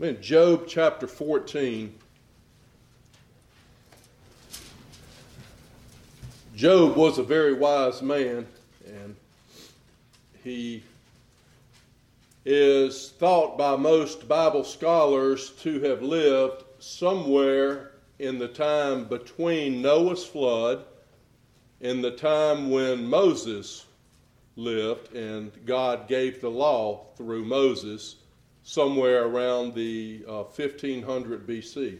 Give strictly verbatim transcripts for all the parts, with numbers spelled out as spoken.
In Job chapter fourteen, Job was a very wise man, and he is thought by most Bible scholars to have lived somewhere in the time between Noah's flood and the time when Moses lived and God gave the law through Moses, somewhere around the uh, fifteen hundred B C.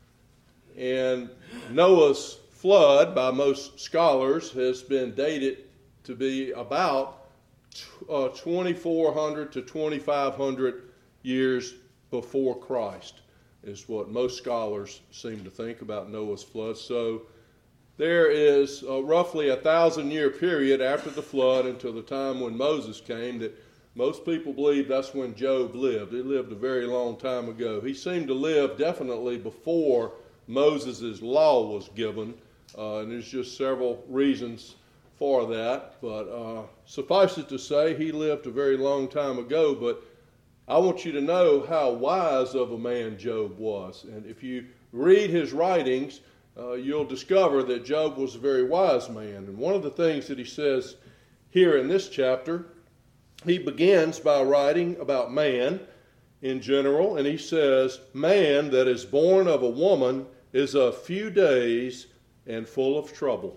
And Noah's flood, by most scholars, has been dated to be about uh, twenty-four hundred to twenty-five hundred years before Christ, is what most scholars seem to think about Noah's flood. So there is uh, roughly a thousand-year period after the flood until the time when Moses came that most people believe that's when Job lived. He lived a very long time ago. He seemed to live definitely before Moses' law was given, uh, and there's just several reasons for that. But uh, suffice it to say, he lived a very long time ago. But I want you to know how wise of a man Job was. And if you read his writings, uh, you'll discover that Job was a very wise man. And one of the things that he says here in this chapter, he begins by writing about man in general, and he says, "Man that is born of a woman is of few days and full of trouble."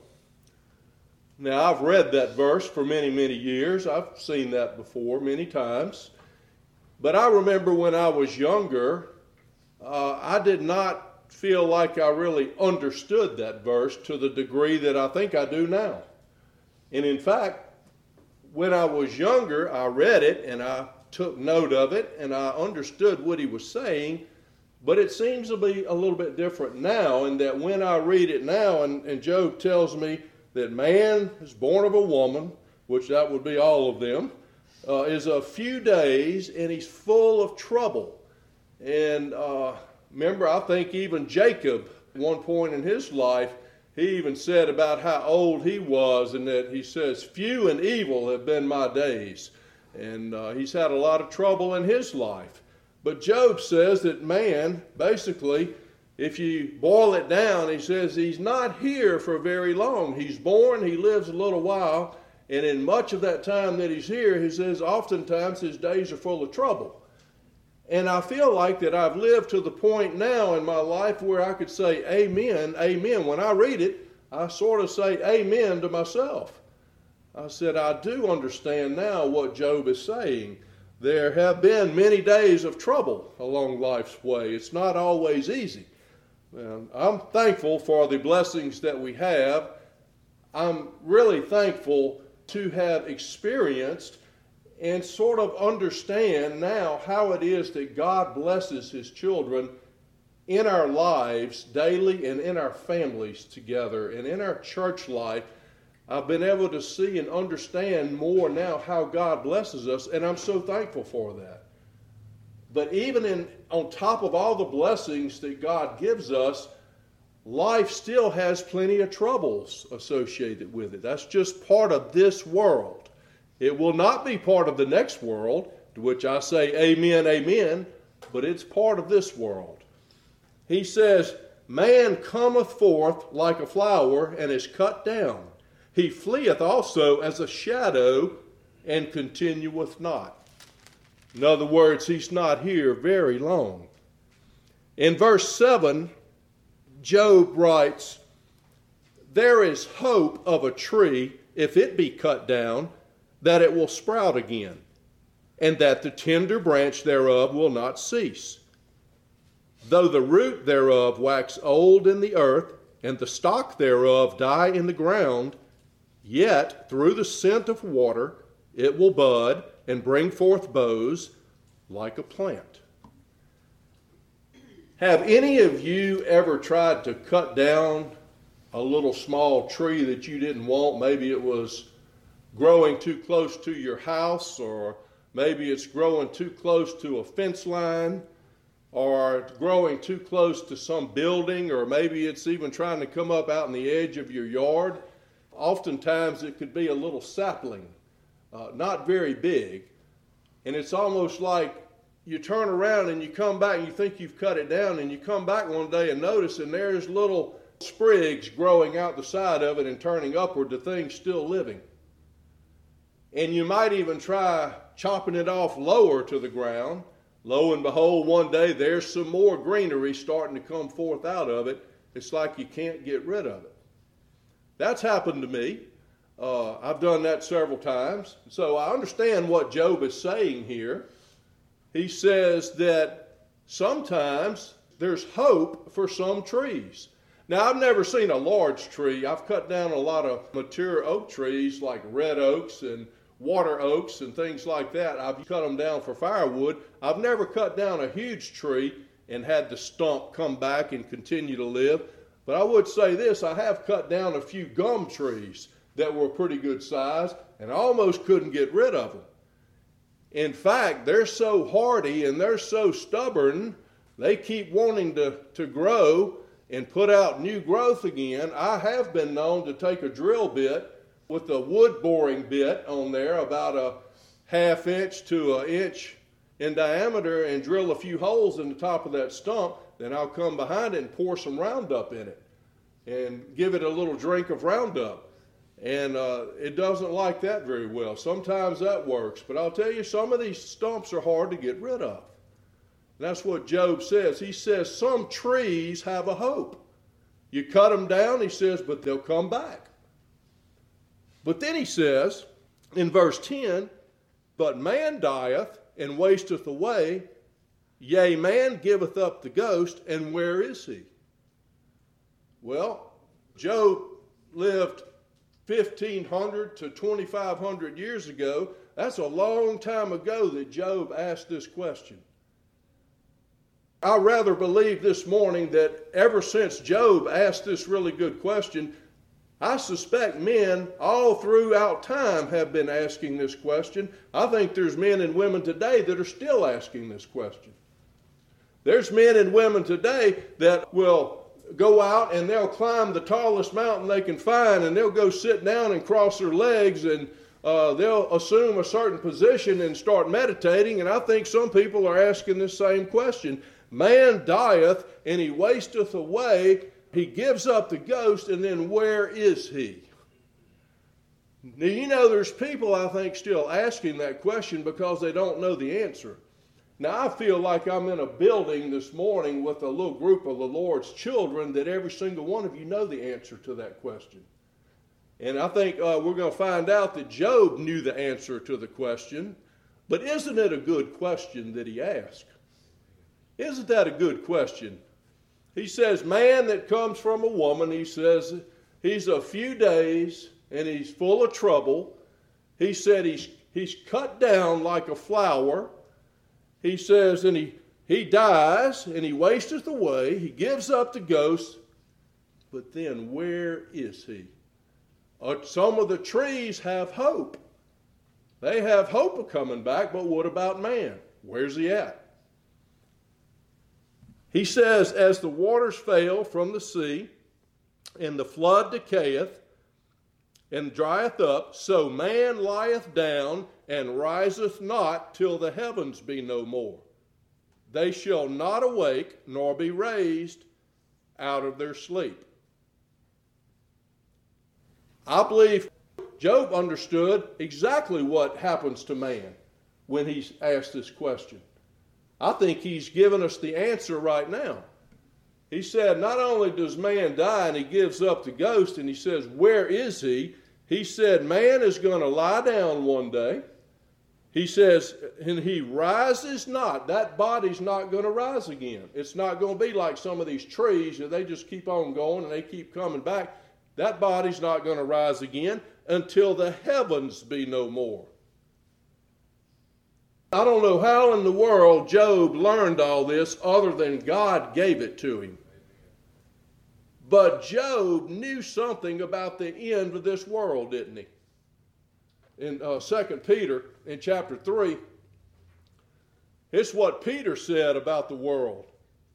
Now, I've read that verse for many, many years. I've seen that before many times. But I remember when I was younger, uh, I did not feel like I really understood that verse to the degree that I think I do now. And in fact, when I was younger, I read it and I took note of it and I understood what he was saying, but it seems to be a little bit different now, in that when I read it now and, and Job tells me that man is born of a woman, which that would be all of them, uh, is a few days and he's full of trouble. And uh, remember, I think even Jacob, at one point in his life, he even said about how old he was, and that he says, "Few and evil have been my days." And uh, he's had a lot of trouble in his life. But Job says that man, basically, if you boil it down, he says he's not here for very long. He's born, he lives a little while, and in much of that time that he's here, he says oftentimes his days are full of trouble. And I feel like that I've lived to the point now in my life where I could say amen, amen. When I read it, I sort of say amen to myself. I said, I do understand now what Job is saying. There have been many days of trouble along life's way. It's not always easy. And I'm thankful for the blessings that we have. I'm really thankful to have experienced and sort of understand now how it is that God blesses his children in our lives daily and in our families together and in our church life. I've been able to see and understand more now how God blesses us, and I'm so thankful for that. But even in on top of all the blessings that God gives us, life still has plenty of troubles associated with it. That's just part of this world. It will not be part of the next world, to which I say amen, amen, but it's part of this world. He says, "Man cometh forth like a flower and is cut down. He fleeth also as a shadow and continueth not." In other words, he's not here very long. In verse seven, Job writes, "There is hope of a tree, if it be cut down, that it will sprout again, and that the tender branch thereof will not cease. Though the root thereof wax old in the earth, and the stock thereof die in the ground, yet through the scent of water it will bud and bring forth boughs like a plant." Have any of you ever tried to cut down a little small tree that you didn't want? Maybe it was growing too close to your house, or maybe it's growing too close to a fence line, or growing too close to some building, or maybe it's even trying to come up out in the edge of your yard. Oftentimes it could be a little sapling, uh, not very big, and it's almost like you turn around and you come back and you think you've cut it down, and you come back one day and notice, and there's little sprigs growing out the side of it and turning upward, the thing's still living. And you might even try chopping it off lower to the ground. Lo and behold, one day there's some more greenery starting to come forth out of it. It's like you can't get rid of it. That's happened to me. Uh, I've done that several times. So I understand what Job is saying here. He says that sometimes there's hope for some trees. Now, I've never seen a large tree. I've cut down a lot of mature oak trees like red oaks and water oaks and things like that. I've cut them down for firewood. I've never cut down a huge tree and had the stump come back and continue to live. But I would say this, I have cut down a few gum trees that were pretty good size, and I almost couldn't get rid of them. In fact, they're so hardy and they're so stubborn, they keep wanting to, to grow and put out new growth again. I have been known to take a drill bit with a wood boring bit on there, about a half inch to an inch in diameter, and drill a few holes in the top of that stump. Then I'll come behind it and pour some Roundup in it and give it a little drink of Roundup. And uh, it doesn't like that very well. Sometimes that works. But I'll tell you, some of these stumps are hard to get rid of. And that's what Job says. He says some trees have a hope. You cut them down, he says, but they'll come back. But then he says in verse ten, but man dieth and wasteth away, yea, man giveth up the ghost, and where is he? Well, Job lived fifteen hundred to twenty-five hundred years ago. That's a long time ago that Job asked this question. I rather believe this morning that ever since Job asked this really good question, I suspect men all throughout time have been asking this question. I think there's men and women today that are still asking this question. There's men and women today that will go out and they'll climb the tallest mountain they can find, and they'll go sit down and cross their legs, and uh, they'll assume a certain position and start meditating. And I think some people are asking this same question. Man dieth and he wasteth away. He gives up the ghost, and then where is he? Now, you know, there's people, I think, still asking that question because they don't know the answer. Now, I feel like I'm in a building this morning with a little group of the Lord's children that every single one of you know the answer to that question. And I think uh, we're going to find out that Job knew the answer to the question. But isn't it a good question that he asked? Isn't that a good question? He says, man that comes from a woman, he says, he's a few days and he's full of trouble. He said he's, he's cut down like a flower. He says, and he, he dies, and he wasteth away. He gives up the ghost. But then where is he? Uh, some of the trees have hope. They have hope of coming back, but what about man? Where's he at? He says, as the waters fail from the sea, and the flood decayeth, and drieth up, so man lieth down, and riseth not till the heavens be no more. They shall not awake, nor be raised out of their sleep. I believe Job understood exactly what happens to man when he's asked this question. I think he's given us the answer right now. He said, not only does man die and he gives up the ghost, and he says, where is he? He said, man is going to lie down one day. He says, and he rises not. That body's not going to rise again. It's not going to be like some of these trees that they just keep on going and they keep coming back. That body's not going to rise again until the heavens be no more. I don't know how in the world Job learned all this other than God gave it to him. But Job knew something about the end of this world, didn't he? In uh, Second Peter, in chapter three, it's what Peter said about the world.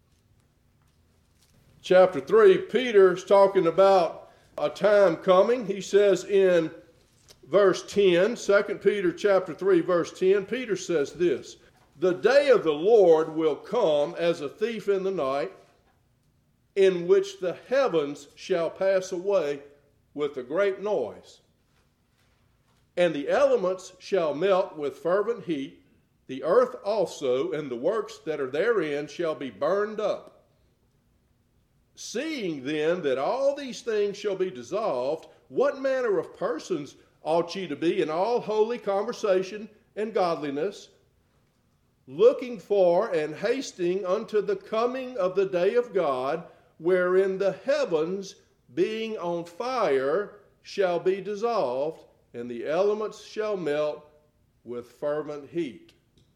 Chapter three, Peter's talking about a time coming. He says in verse ten, Second Peter chapter three, verse ten, Peter says this, The day of the Lord will come as a thief in the night, in which the heavens shall pass away with a great noise, and the elements shall melt with fervent heat. The earth also and the works that are therein shall be burned up. Seeing then that all these things shall be dissolved, what manner of persons ought ye to be in all holy conversation and godliness, looking for and hasting unto the coming of the day of God, wherein the heavens, being on fire, shall be dissolved, and the elements shall melt with fervent heat.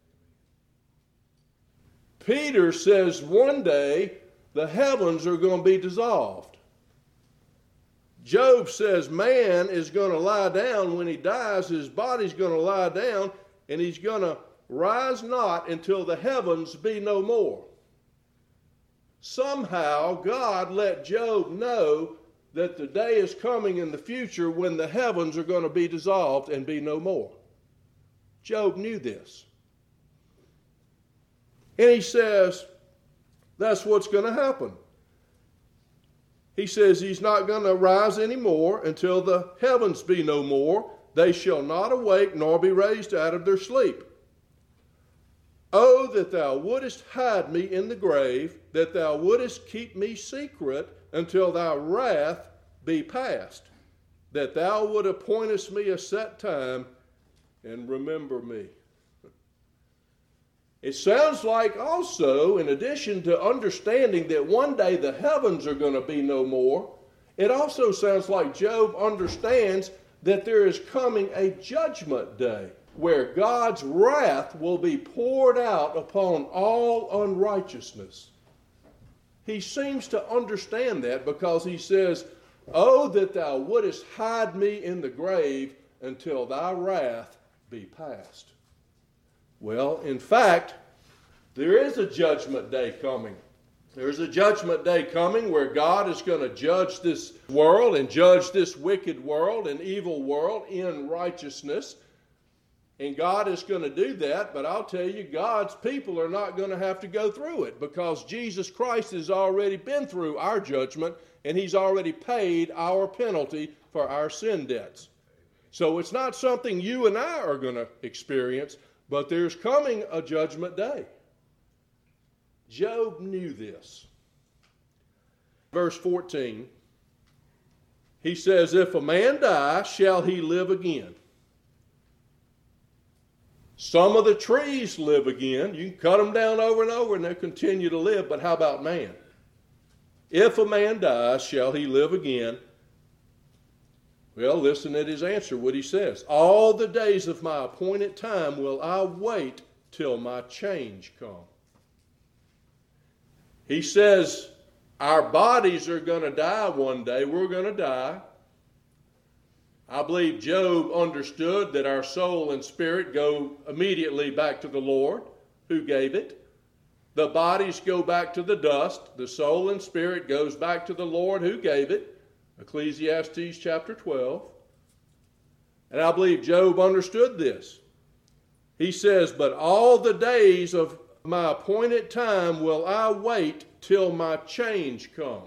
Peter says one day the heavens are going to be dissolved. Job says man is going to lie down when he dies. His body's going to lie down, and he's going to rise not until the heavens be no more. Somehow God let Job know that the day is coming in the future when the heavens are going to be dissolved and be no more. Job knew this. And he says, that's what's going to happen. He says he's not going to rise anymore until the heavens be no more. They shall not awake nor be raised out of their sleep. Oh, that thou wouldest hide me in the grave, that thou wouldest keep me secret until thy wrath be past, that thou would appointest me a set time and remember me. It sounds like also, in addition to understanding that one day the heavens are going to be no more, it also sounds like Job understands that there is coming a judgment day where God's wrath will be poured out upon all unrighteousness. He seems to understand that because he says, oh, that thou wouldest hide me in the grave until thy wrath be past. Well, in fact, there is a judgment day coming. There's a judgment day coming where God is going to judge this world and judge this wicked world and evil world in righteousness. And God is going to do that, but I'll tell you, God's people are not going to have to go through it because Jesus Christ has already been through our judgment and he's already paid our penalty for our sin debts. So it's not something you and I are going to experience, but there's coming a judgment day. Job knew this. Verse fourteen, he says, if a man die, shall he live again? Some of the trees live again. You can cut them down over and over and they'll continue to live, but how about man? If a man dies, shall he live again? Well, listen at his answer, what he says. All the days of my appointed time will I wait till my change come. He says our bodies are going to die one day. We're going to die. I believe Job understood that our soul and spirit go immediately back to the Lord who gave it. The bodies go back to the dust. The soul and spirit goes back to the Lord who gave it. Ecclesiastes chapter twelve. And I believe Job understood this. He says, but all the days of my appointed time will I wait till my change come.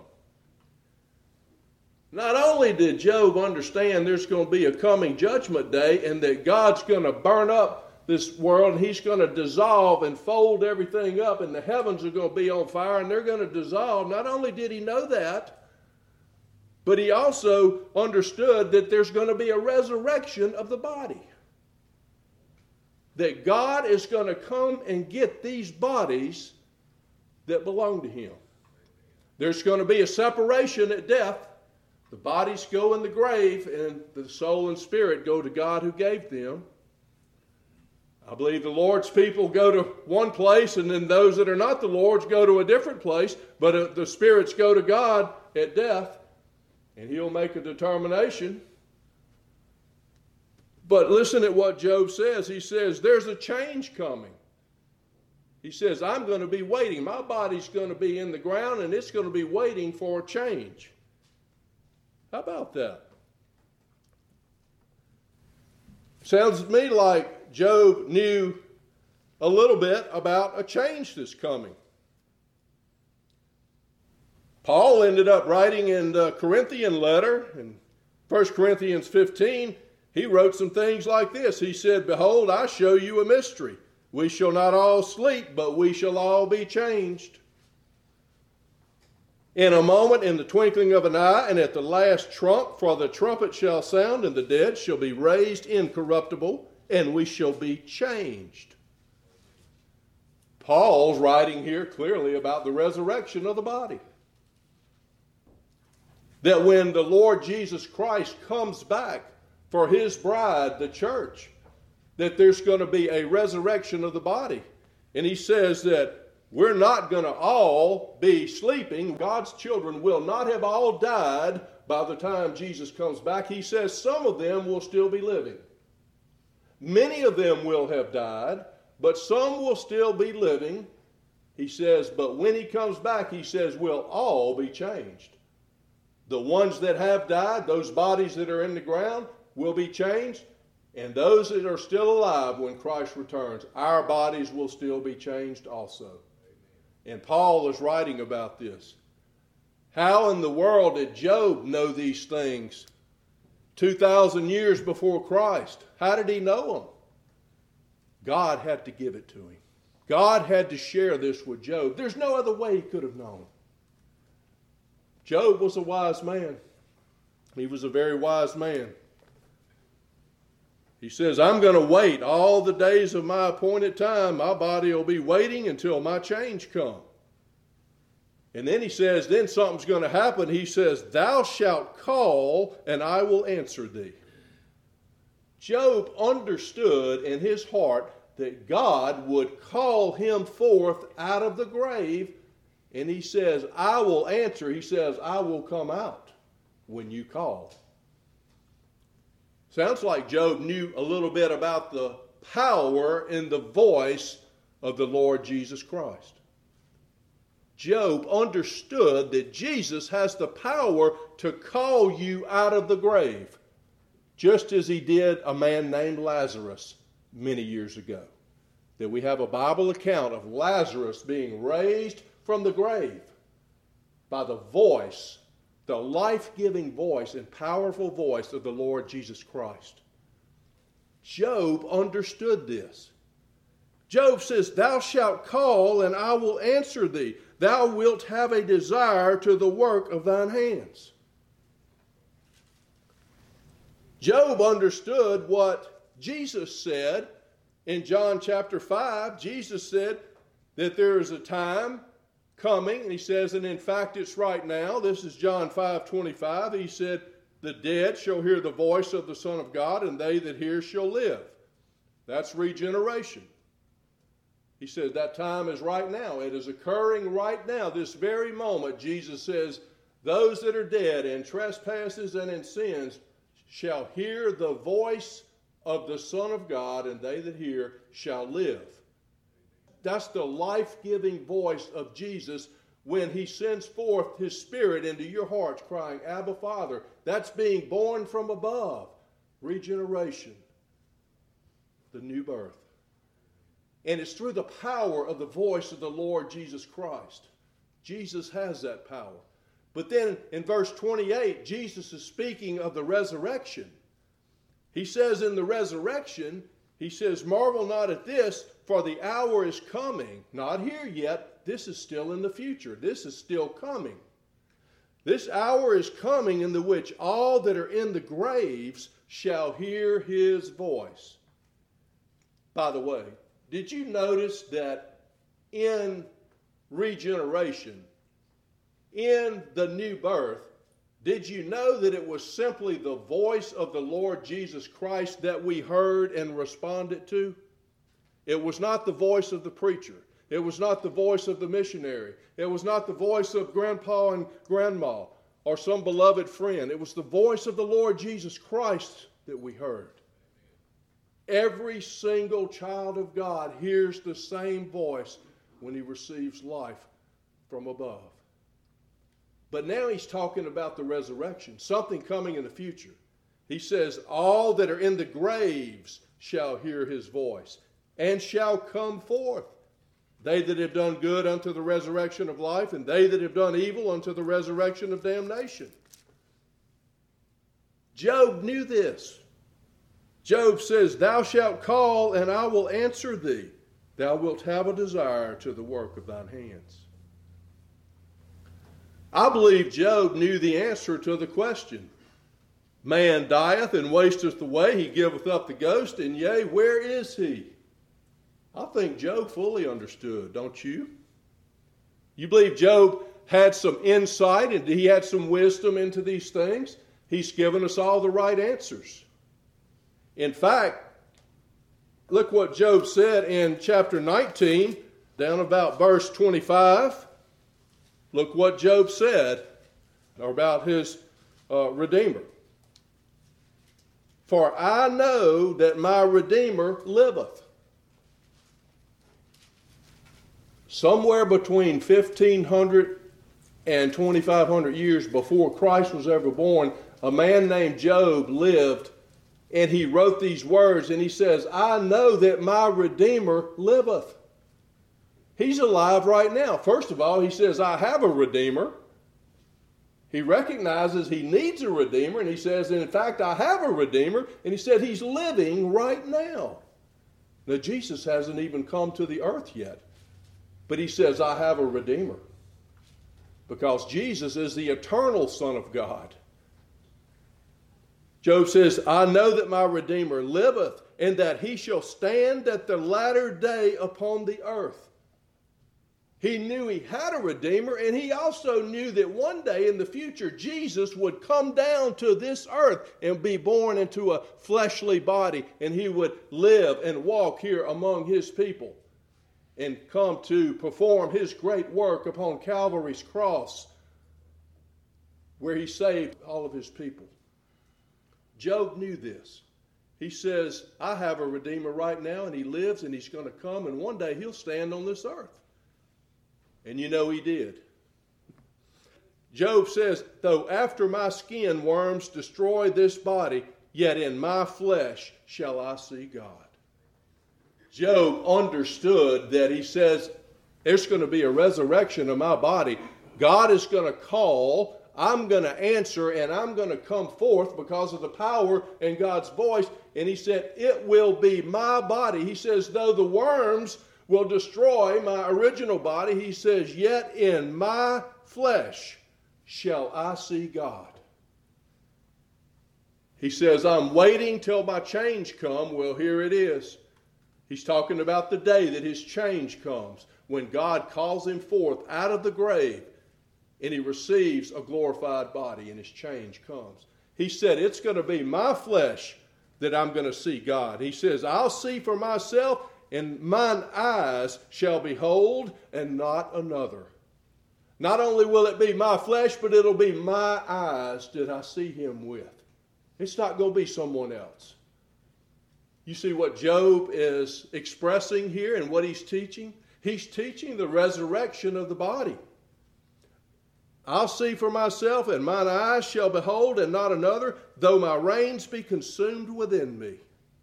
Not only did Job understand there's going to be a coming judgment day and that God's going to burn up this world and he's going to dissolve and fold everything up and the heavens are going to be on fire and they're going to dissolve. Not only did he know that, but he also understood that there's going to be a resurrection of the body. That God is going to come and get these bodies that belong to him. There's going to be a separation at death. The bodies go in the grave and the soul and spirit go to God who gave them. I believe the Lord's people go to one place and then those that are not the Lord's go to a different place, but the spirits go to God at death and he'll make a determination. But listen at what Job says. He says, there's a change coming. He says, I'm going to be waiting. My body's going to be in the ground and it's going to be waiting for a change. How about that? Sounds to me like Job knew a little bit about a change that's coming. Paul ended up writing in the Corinthian letter, in First Corinthians fifteen, he wrote some things like this. He said, "Behold, I show you a mystery. We shall not all sleep, but we shall all be changed. In a moment, in the twinkling of an eye, and at the last trump, for the trumpet shall sound, and the dead shall be raised incorruptible, and we shall be changed." Paul's writing here clearly about the resurrection of the body. That when the Lord Jesus Christ comes back for his bride, the church, that there's going to be a resurrection of the body. And he says that we're not going to all be sleeping. God's children will not have all died by the time Jesus comes back. He says some of them will still be living. Many of them will have died, but some will still be living. He says, but when he comes back, he says, we'll all be changed. The ones that have died, those bodies that are in the ground, will be changed. And those that are still alive when Christ returns, our bodies will still be changed also. And Paul is writing about this. How in the world did Job know these things two thousand years before Christ? How did he know them? God had to give it to him. God had to share this with Job. There's no other way he could have known. Job was a wise man. He was a very wise man. He says, I'm going to wait all the days of my appointed time. My body will be waiting until my change comes. And then he says, then something's going to happen. He says, thou shalt call and I will answer thee. Job understood in his heart that God would call him forth out of the grave. And he says, I will answer. He says, I will come out when you call. Sounds like Job knew a little bit about the power in the voice of the Lord Jesus Christ. Job understood that Jesus has the power to call you out of the grave, just as he did a man named Lazarus many years ago. That we have a Bible account of Lazarus being raised from the grave by the voice, the life-giving voice and powerful voice of the Lord Jesus Christ. Job understood this. Job says, thou shalt call and I will answer thee. Thou wilt have a desire to the work of thine hands. Job understood what Jesus said in John chapter five. Jesus said that there is a time coming, and he says, and in fact it's right now. This is John five twenty-five. He said, the dead shall hear the voice of the Son of God, and they that hear shall live. That's regeneration. He said that time is right now. It is occurring right now, this very moment. Jesus says, those that are dead in trespasses and in sins shall hear the voice of the Son of God, and they that hear shall live. That's the life-giving voice of Jesus when he sends forth his Spirit into your hearts, crying, Abba, Father. That's being born from above. Regeneration. The new birth. And it's through the power of the voice of the Lord Jesus Christ. Jesus has that power. But then in verse twenty-eight, Jesus is speaking of the resurrection. He says in the resurrection, he says, marvel not at this, for the hour is coming. Not here yet. This is still in the future. This is still coming. This hour is coming in the which all that are in the graves shall hear his voice. By the way, did you notice that in regeneration, in the new birth, did you know that it was simply the voice of the Lord Jesus Christ that we heard and responded to? It was not the voice of the preacher. It was not the voice of the missionary. It was not the voice of grandpa and grandma or some beloved friend. It was the voice of the Lord Jesus Christ that we heard. Every single child of God hears the same voice when he receives life from above. But now he's talking about the resurrection, something coming in the future. He says, all that are in the graves shall hear his voice. and shall come forth. They that have done good unto the resurrection of life, and they that have done evil unto the resurrection of damnation. Job knew this. Job says, Thou shalt call, and I will answer thee. Thou wilt have a desire to the work of thine hands. I believe Job knew the answer to the question. Man dieth and wasteth away, he giveth up the ghost, and yea, where is he? I think Job fully understood, don't you? You believe Job had some insight and he had some wisdom into these things? He's given us all the right answers. In fact, look what Job said in chapter nineteen, down about verse twenty-five. Look what Job said about his uh, Redeemer. For I know that my Redeemer liveth. Somewhere between fifteen hundred and twenty-five hundred years before Christ was ever born, a man named Job lived, and he wrote these words, and he says, I know that my Redeemer liveth. He's alive right now. First of all, he says, I have a Redeemer. He recognizes he needs a Redeemer, and he says, in fact, I have a Redeemer, and he said he's living right now. Now, Jesus hasn't even come to the earth yet, but he says, I have a Redeemer, because Jesus is the eternal Son of God. Job says, I know that my Redeemer liveth, and that he shall stand at the latter day upon the earth. He knew he had a Redeemer, and he also knew that one day in the future, Jesus would come down to this earth and be born into a fleshly body, and he would live and walk here among his people and come to perform his great work upon Calvary's cross, where he saved all of his people. Job knew this. He says, I have a Redeemer right now, and he lives, and he's going to come, and one day he'll stand on this earth. And you know he did. Job says, though after my skin worms destroy this body, yet in my flesh shall I see God. Job understood that. He says, there's going to be a resurrection of my body. God is going to call. I'm going to answer, and I'm going to come forth because of the power in God's voice. And he said, it will be my body. He says, though the worms will destroy my original body, he says, yet in my flesh shall I see God. He says, I'm waiting till my change come. Well, here it is. He's talking about the day that his change comes, when God calls him forth out of the grave, and he receives a glorified body, and his change comes. He said, it's going to be my flesh that I'm going to see God. He says, I'll see for myself, and mine eyes shall behold, and not another. Not only will it be my flesh, but it'll be my eyes that I see him with. It's not going to be someone else. You see what Job is expressing here and what he's teaching? He's teaching the resurrection of the body. I'll see for myself, and mine eyes shall behold, and not another, though my reins be consumed within me.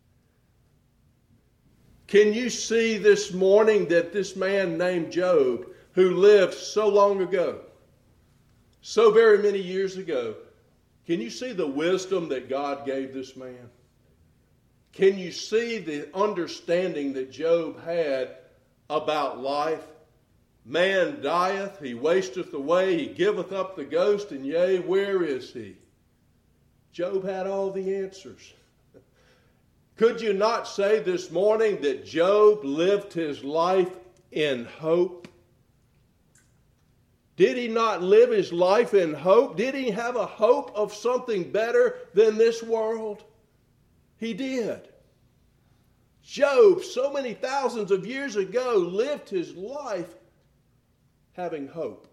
Can you see this morning that this man named Job, who lived so long ago, so very many years ago, can you see the wisdom that God gave this man? Can you see the understanding that Job had about life? Man dieth, he wasteth away, he giveth up the ghost, and yea, where is he? Job had all the answers. Could you not say this morning that Job lived his life in hope? Did he not live his life in hope? Did he have a hope of something better than this world? He did. Job, so many thousands of years ago, lived his life having hope.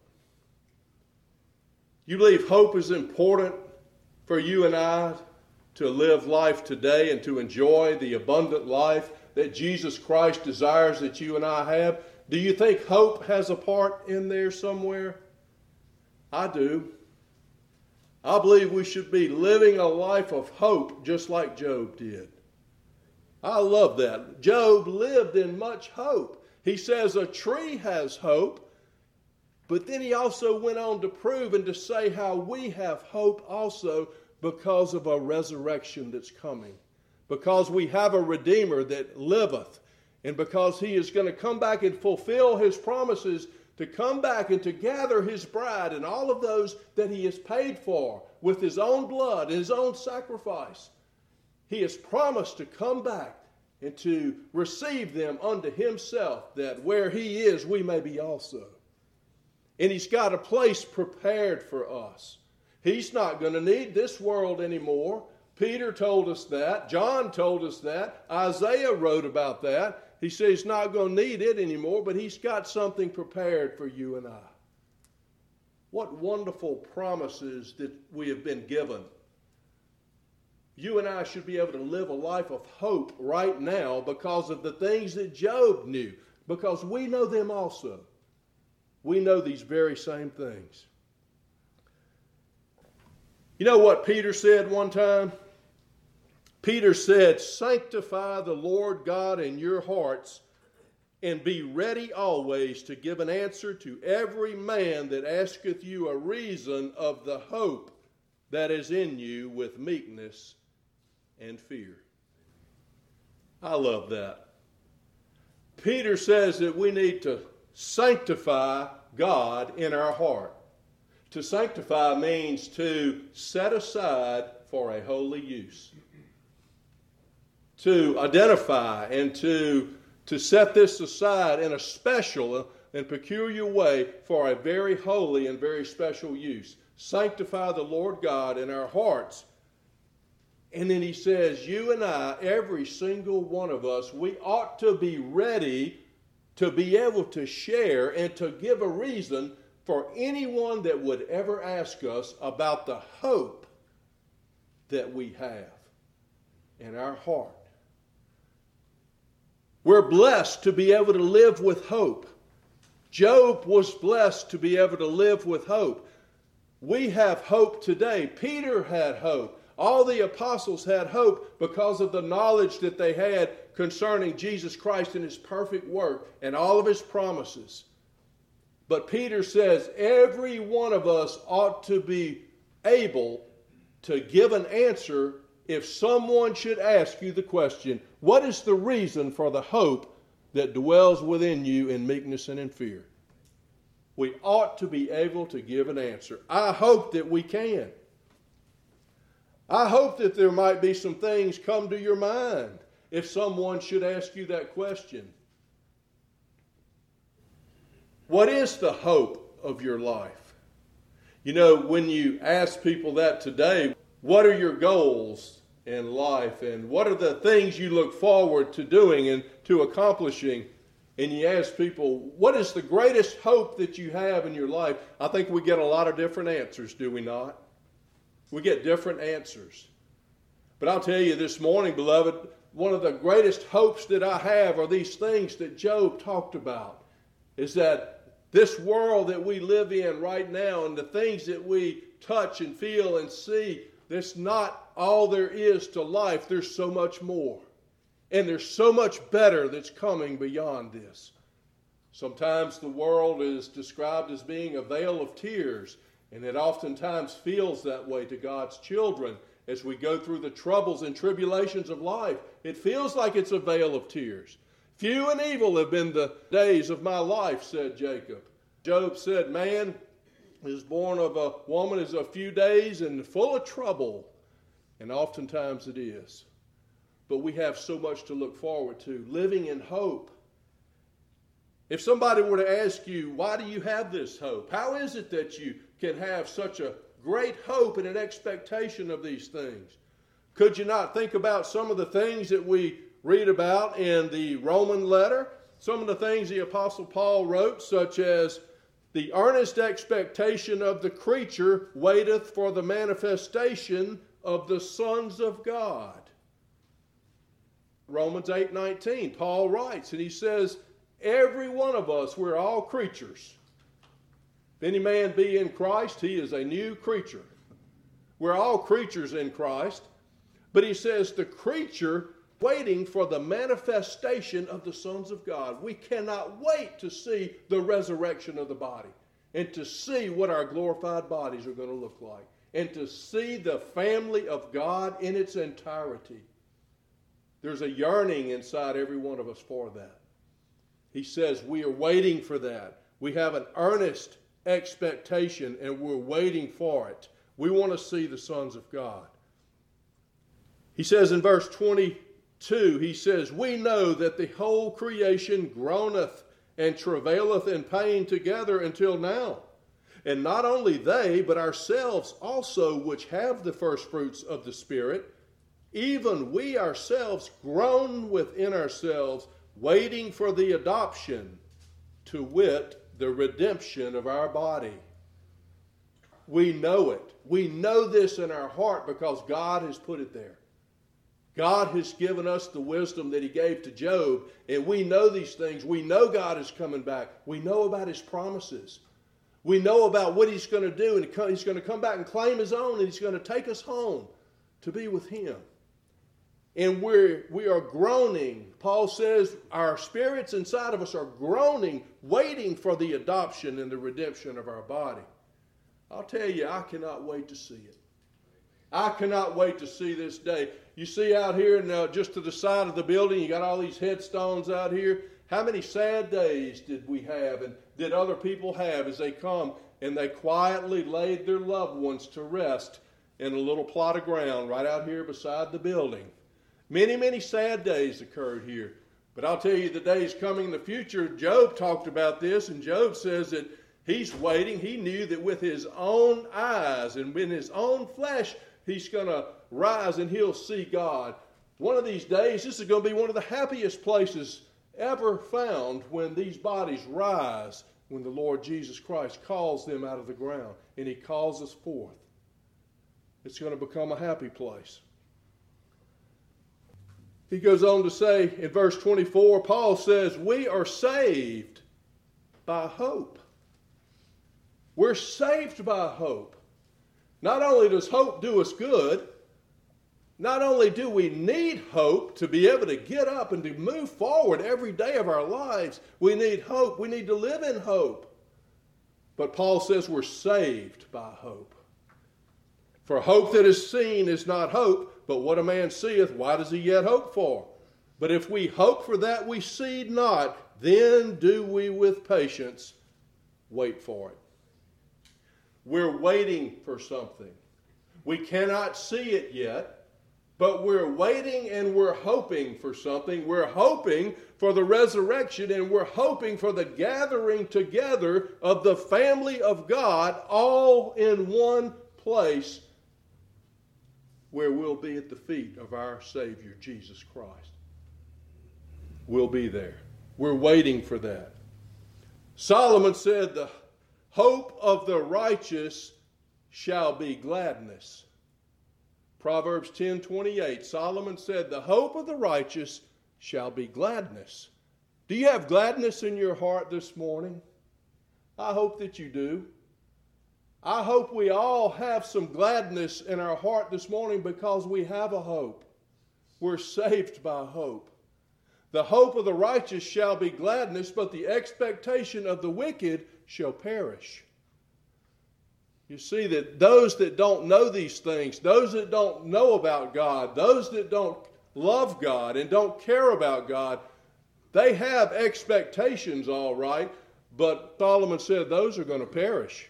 You believe hope is important for you and I to live life today and to enjoy the abundant life that Jesus Christ desires that you and I have? Do you think hope has a part in there somewhere? I do. I believe we should be living a life of hope just like Job did. I love that. Job lived in much hope. He says a tree has hope, but then he also went on to prove and to say how we have hope also because of a resurrection that's coming. Because we have a Redeemer that liveth, and because he is going to come back and fulfill his promises to come back and to gather his bride and all of those that he has paid for with his own blood and his own sacrifice. He has promised to come back and to receive them unto himself, that where he is, we may be also. And he's got a place prepared for us. He's not going to need this world anymore. Peter told us that. John told us that. Isaiah wrote about that. He says he's not going to need it anymore, but he's got something prepared for you and I. What wonderful promises that we have been given. You and I should be able to live a life of hope right now because of the things that Job knew, because we know them also. We know these very same things. You know what Peter said one time? Peter said, "Sanctify the Lord God in your hearts, and be ready always to give an answer to every man that asketh you a reason of the hope that is in you with meekness and fear." I love that. Peter says that we need to sanctify God in our heart. To sanctify means to set aside for a holy use. To identify and to, to set this aside in a special and peculiar way for a very holy and very special use. Sanctify the Lord God in our hearts. And then he says, you and I, every single one of us, we ought to be ready to be able to share and to give a reason for anyone that would ever ask us about the hope that we have in our heart. We're blessed to be able to live with hope. Job was blessed to be able to live with hope. We have hope today. Peter had hope. All the apostles had hope because of the knowledge that they had concerning Jesus Christ and his perfect work and all of his promises. But Peter says every one of us ought to be able to give an answer if someone should ask you the question, what is the reason for the hope that dwells within you in meekness and in fear? We ought to be able to give an answer. I hope that we can. I hope that there might be some things come to your mind if someone should ask you that question. What is the hope of your life? You know, when you ask people that today, what are your goals in life and what are the things you look forward to doing and to accomplishing? And you ask people, what is the greatest hope that you have in your life? I think we get a lot of different answers, do we not? We get different answers. But I'll tell you this morning, beloved, one of the greatest hopes that I have are these things that Job talked about, is that this world that we live in right now and the things that we touch and feel and see, that's not all there is to life. There's so much more. And there's so much better that's coming beyond this. Sometimes the world is described as being a vale of tears, and it oftentimes feels that way to God's children as we go through the troubles and tribulations of life. It feels like it's a vale of tears. Few and evil have been the days of my life, said Jacob. Job said, man is born of a woman is a few days and full of trouble. And oftentimes it is. But we have so much to look forward to, living in hope. If somebody were to ask you, why do you have this hope? How is it that you can have such a great hope and an expectation of these things? Could you not think about some of the things that we read about in the Roman letter? Some of the things the Apostle Paul wrote, such as, the earnest expectation of the creature waiteth for the manifestation of the sons of God. Romans eight nineteen, Paul writes, and he says, every one of us, we're all creatures. If any man be in Christ, he is a new creature. We're all creatures in Christ. But he says the creature waiting for the manifestation of the sons of God. We cannot wait to see the resurrection of the body and to see what our glorified bodies are going to look like and to see the family of God in its entirety. There's a yearning inside every one of us for that. He says we are waiting for that. We have an earnest expectation and we're waiting for it. We want to see the sons of God. He says in verse twenty-two, he says, we know that the whole creation groaneth and travaileth in pain together until now. And not only they, but ourselves also, which have the first fruits of the Spirit, even we ourselves groan within ourselves, waiting for the adoption, to wit, the redemption of our body. We know it. We know this in our heart because God has put it there. God has given us the wisdom that he gave to Job, and we know these things. We know God is coming back. We know about his promises. We know about what he's going to do, and he's going to come back and claim his own, and he's going to take us home to be with him. And we're, we are groaning. Paul says our spirits inside of us are groaning, waiting for the adoption and the redemption of our body. I'll tell you, I cannot wait to see it. I cannot wait to see this day. You see out here, and uh, just to the side of the building, you got all these headstones out here. How many sad days did we have and did other people have as they come and they quietly laid their loved ones to rest in a little plot of ground right out here beside the building? Many, many sad days occurred here. But I'll tell you, the days coming in the future, Job talked about this, and Job says that he's waiting. He knew that with his own eyes and in his own flesh, he's going to rise and he'll see God. One of these days, this is going to be one of the happiest places ever found when these bodies rise, when the Lord Jesus Christ calls them out of the ground and he calls us forth. It's going to become a happy place. He goes on to say in verse twenty-four, Paul says, we are saved by hope. We're saved by hope. Not only does hope do us good, not only do we need hope to be able to get up and to move forward every day of our lives, we need hope. We need to live in hope. But Paul says we're saved by hope. For hope that is seen is not hope, but what a man seeth, why does he yet hope for? But if we hope for that we see not, then do we with patience wait for it. We're waiting for something. We cannot see it yet, but we're waiting and we're hoping for something. We're hoping for the resurrection, and we're hoping for the gathering together of the family of God all in one place where we'll be at the feet of our Savior, Jesus Christ. We'll be there. We're waiting for that. Solomon said, the hope of the righteous shall be gladness. Proverbs ten twenty-eight, Solomon said, the hope of the righteous shall be gladness. Do you have gladness in your heart this morning? I hope that you do. I hope we all have some gladness in our heart this morning because we have a hope. We're saved by hope. The hope of the righteous shall be gladness, but the expectation of the wicked shall perish. You see that those that don't know these things, those that don't know about God, those that don't love God and don't care about God, they have expectations, all right, but Solomon said those are going to perish.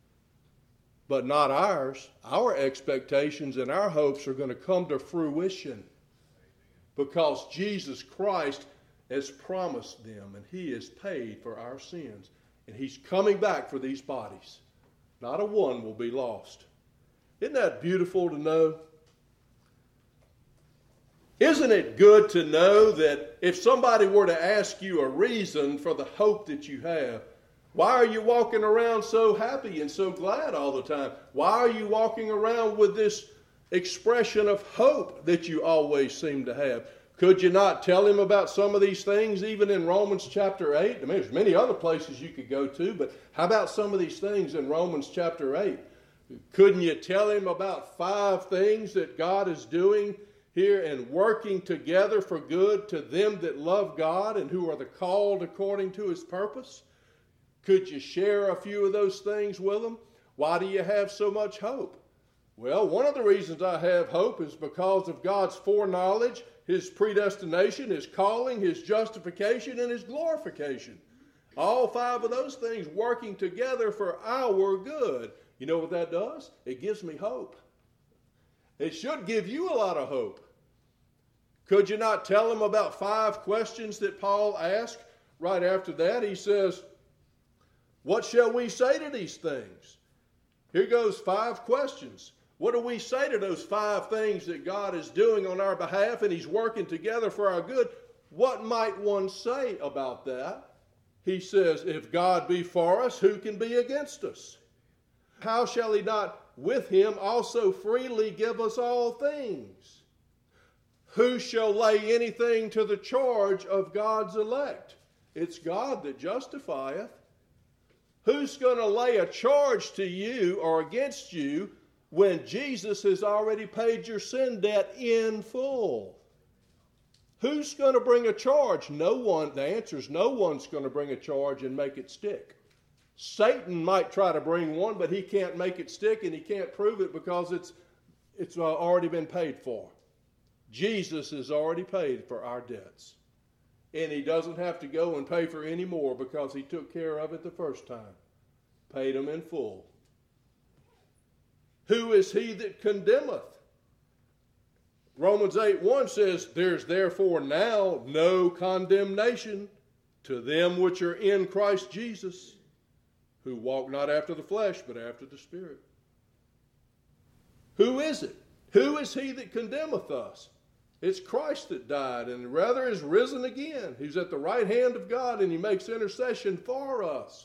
But not ours. Our expectations and our hopes are going to come to fruition because Jesus Christ has promised them, and he has paid for our sins. And he's coming back for these bodies. Not a one will be lost. Isn't that beautiful to know? Isn't it good to know that if somebody were to ask you a reason for the hope that you have, why are you walking around so happy and so glad all the time? Why are you walking around with this expression of hope that you always seem to have? Could you not tell him about some of these things even in Romans chapter eight? I mean, there's many other places you could go to, but how about some of these things in Romans chapter eight? Couldn't you tell him about five things that God is doing here and working together for good to them that love God and who are the called according to his purpose? Could you share a few of those things with them? Why do you have so much hope? Well, one of the reasons I have hope is because of God's foreknowledge, his predestination, his calling, his justification, and his glorification. All five of those things working together for our good. You know what that does? It gives me hope. It should give you a lot of hope. Could you not tell them about five questions that Paul asked? Right after that, he says, what shall we say to these things? Here goes five questions. What do we say to those five things that God is doing on our behalf and he's working together for our good? What might one say about that? He says, if God be for us, who can be against us? How shall he not with him also freely give us all things? Who shall lay anything to the charge of God's elect? It's God that justifieth. Who's going to lay a charge to you or against you when Jesus has already paid your sin debt in full? Who's going to bring a charge? No one. The answer is no one's going to bring a charge and make it stick. Satan might try to bring one, but he can't make it stick and he can't prove it because it's, it's already been paid for. Jesus has already paid for our debts. And he doesn't have to go and pay for any more because he took care of it the first time. Paid them in full. Who is he that condemneth? Romans eight one says, there's therefore now no condemnation to them which are in Christ Jesus, who walk not after the flesh, but after the Spirit. Who is it? Who is he that condemneth us? It's Christ that died and rather is risen again. He's at the right hand of God and he makes intercession for us.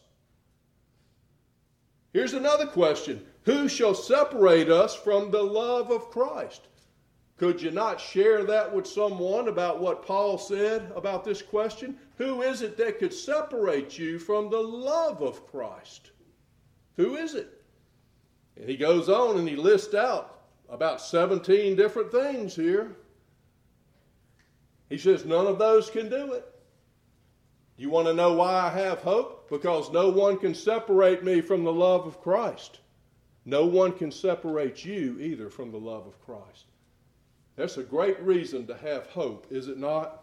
Here's another question. Who shall separate us from the love of Christ? Could you not share that with someone about what Paul said about this question? Who is it that could separate you from the love of Christ? Who is it? And he goes on and he lists out about seventeen different things here. He says none of those can do it. You want to know why I have hope? Because no one can separate me from the love of Christ. No one can separate you either from the love of Christ. That's a great reason to have hope, is it not?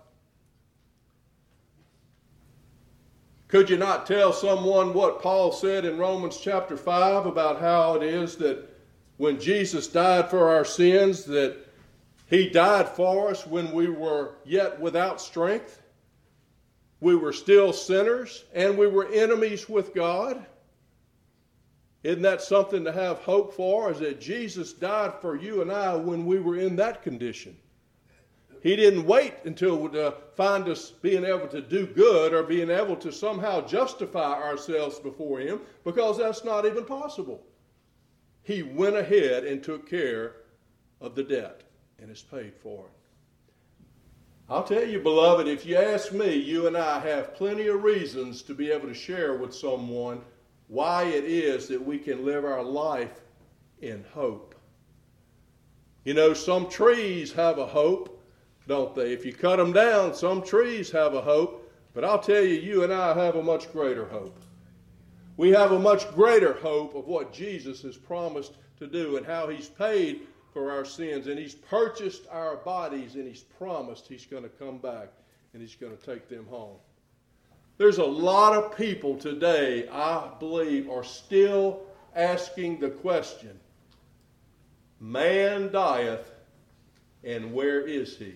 Could you not tell someone what Paul said in Romans chapter five about how it is that when Jesus died for our sins, that he died for us when we were yet without strength? We were still sinners and we were enemies with God. Isn't that something to have hope for? Is that Jesus died for you and I when we were in that condition. He didn't wait until to find us being able to do good or being able to somehow justify ourselves before him, because that's not even possible. He went ahead and took care of the debt and has paid for it. I'll tell you, beloved, if you ask me, you and I have plenty of reasons to be able to share with someone why it is that we can live our life in hope. You know, some trees have a hope, don't they? If you cut them down, some trees have a hope. But I'll tell you, you and I have a much greater hope. We have a much greater hope of what Jesus has promised to do and how he's paid for our sins. And he's purchased our bodies and he's promised he's going to come back and he's going to take them home. There's a lot of people today, I believe, are still asking the question, man dieth, and where is he?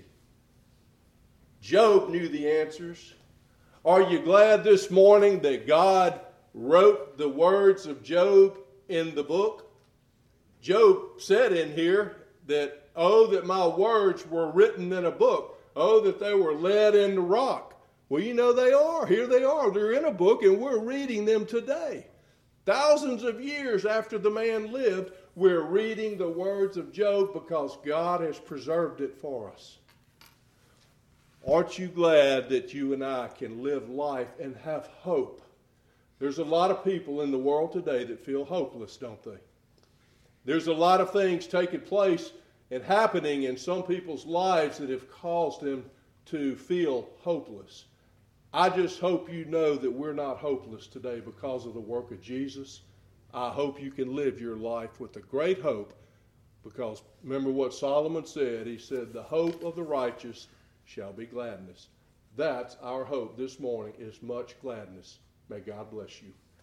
Job knew the answers. Are you glad this morning that God wrote the words of Job in the book? Job said in here that, oh, that my words were written in a book. Oh, that they were laid in the rock. Well, you know they are. Here they are. They're in a book and we're reading them today. Thousands of years after the man lived, we're reading the words of Job because God has preserved it for us. Aren't you glad that you and I can live life and have hope? There's a lot of people in the world today that feel hopeless, don't they? There's a lot of things taking place and happening in some people's lives that have caused them to feel hopeless. I just hope you know that we're not hopeless today because of the work of Jesus. I hope you can live your life with a great hope, because remember what Solomon said. He said, the hope of the righteous shall be gladness. That's our hope this morning, is much gladness. May God bless you.